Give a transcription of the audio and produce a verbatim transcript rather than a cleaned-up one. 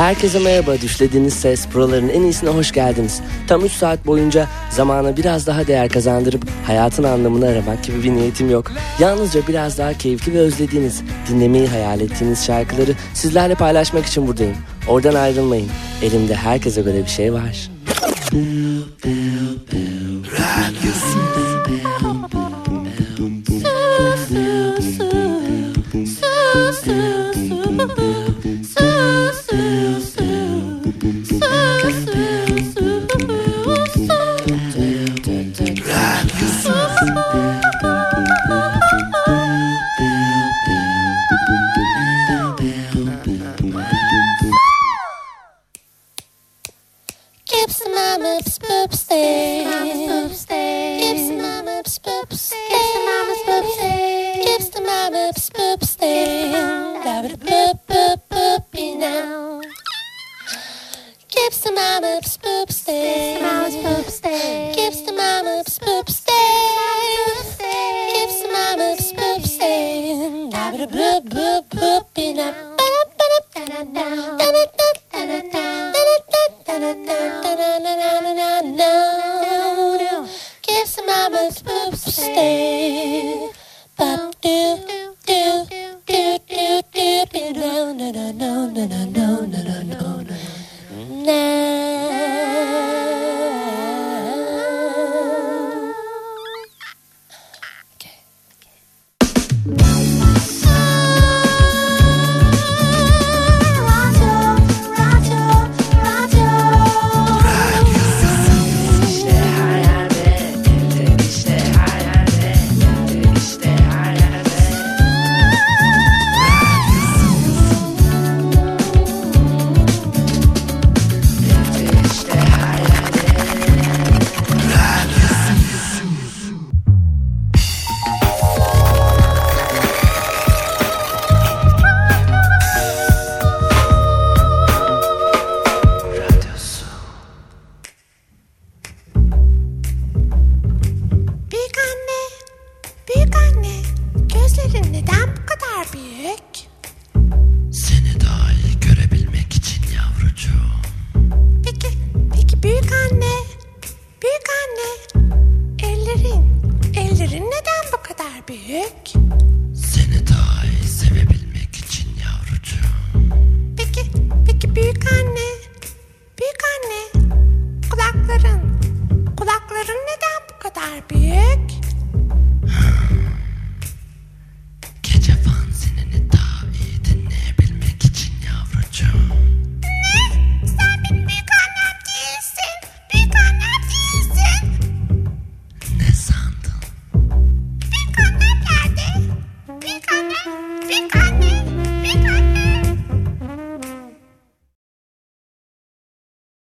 Herkese merhaba, düşlediğiniz ses buraların en iyisine hoş geldiniz. Tam üç saat boyunca zamana biraz daha değer kazandırıp hayatın anlamını aramak gibi bir niyetim yok. Yalnızca biraz daha keyifli ve özlediğiniz, dinlemeyi hayal ettiğiniz şarkıları sizlerle paylaşmak için buradayım. Oradan ayrılmayın, elimde herkese göre bir şey var. No, no, no, no, no.